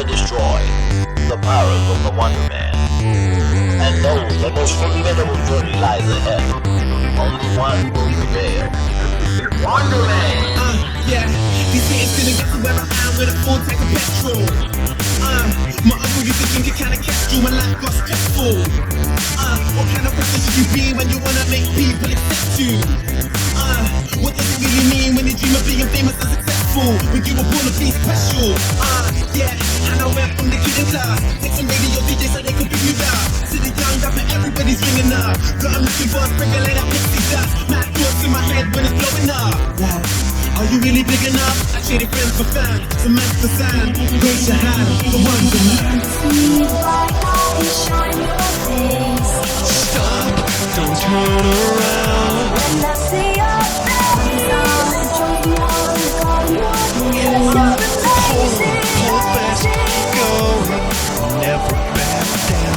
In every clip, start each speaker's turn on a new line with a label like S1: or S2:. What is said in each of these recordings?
S1: to destroy the powers of the Wonder Man. And though the most formidable journey lies ahead, only one will prevail. Wonder Man!
S2: Yeah, these days gonna get to where I am with a full tank of petrol. My uncle used to think it kinda kept you when life got stressful. What kind of person should you be when you wanna make people accept you? What does it really mean when you dream of being famous and successful? When you were born to be special? Yeah, and I went from the kid in class. Take some radio DJs so they could bring you down. To the young rapper, everybody's ringing up. But I'm looking for a sprinkle like a pixie dust. Mad thoughts in my head when it's blowing up. Wow. Are you really big enough? I traded friends for fam, cement for sand. Raise your hand, the Wonder Man.
S3: See bright light shine your face.
S4: Stop, don't turn around.
S3: When I see your face, I'm chosen one, God, you're amazing.
S4: Hold fast, keep going, never back down.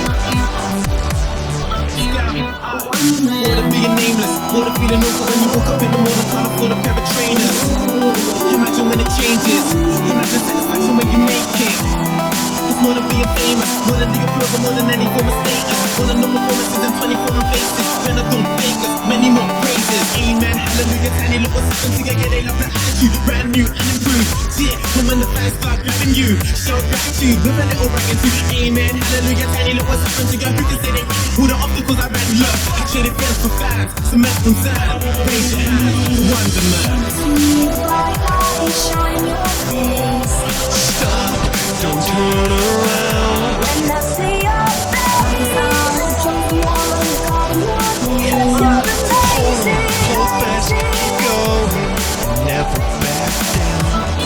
S2: Bored of being nameless, bored of feeling awkward when you woke up in the morning, can't afford a pair of trainers. Imagine when it changes, imagine satisfaction when you make it. It's more than being famous, more than the applause, more than any form of status. More than no performances and 24 faces. When I don't fake us, many more praises. Amen, hallelujah, tiny little something to get they love the attitude, brand new and improved. Yeah, and when the fans start grabbing you, show gratitude with a little bragging too. Amen, hallelujah, tiny little something to get who can say they who the obstacles I ran look. I traded friends for fans, cement from sand. Raise your hand, the Wonder Man.
S3: See bright light shine your face.
S4: Stop, don't turn around.
S3: When I see your face, I'm chosen one, God, you're amazing.
S4: Hold fast, keep going, never back down.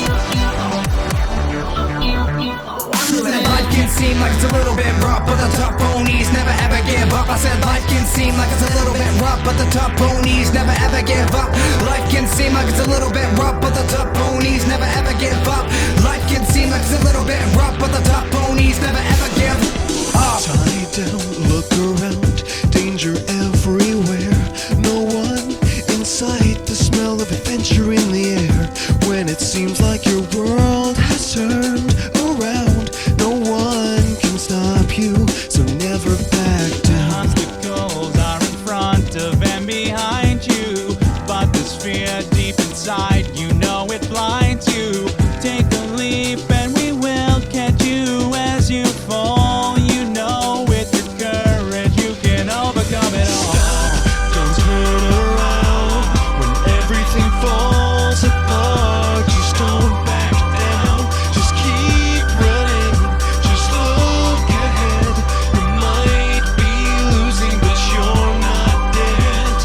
S5: Life can seem like it's a little bit rough, but the top ponies never ever give up. I said life can seem like it's a little bit rough, but the top ponies never ever give up. Life can seem like it's a little bit rough, but the top ponies never ever give up. Life can seem like it's a little bit rough, but the top ponies never ever give up.
S4: Tie down, look around, danger everywhere. No one in sight, the smell of adventure in the air. When it seems like your world has turned around, no one can stop you, so never back down.
S6: Obstacles are in front of and behind you, but this fear deep inside, you know it blinds you. Take a leap and we will catch you as you fall. You know with your courage you can overcome it all.
S4: Don't turn around when everything falls apart. Just don't back down. Just keep running. Just look ahead. You might be losing, but you're not dead.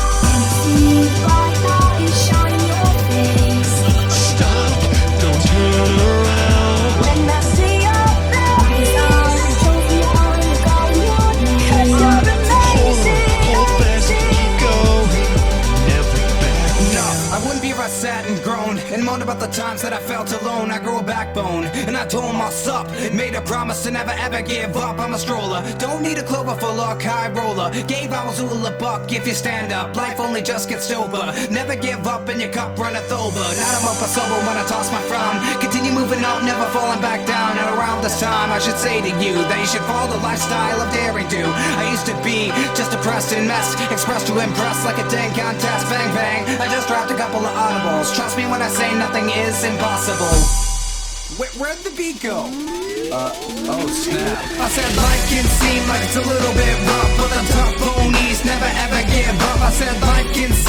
S3: See bright light shine your face.
S4: Stop. Don't turn around.
S3: When I see your face, I'm chosen one, God, you're amazing.
S4: Hold fast, keep going. Never back down.
S5: I wouldn't be if I sat and groaned and moaned about the times that I felt alone. I grew a backbone and I told myself, made a promise to never ever give up. I'm a stroller, don't need a clover full of high roller. Gave hours a buck if you stand up. Life only just gets sober. Never give up and your cup runneth over. Not I'm up or sober when I toss my frown. Continue moving out, never falling back down. And around this time I should say to you that you should follow the lifestyle of daring do. I used to be just depressed and messed, expressed to impress like a dang contest. Bang bang, I just dropped a couple of audibles. Trust me when I say nothing is impossible. Where'd the beat go? Oh snap. I said life can seem like it's a little bit rough, but the top ponies never ever give up. I said life can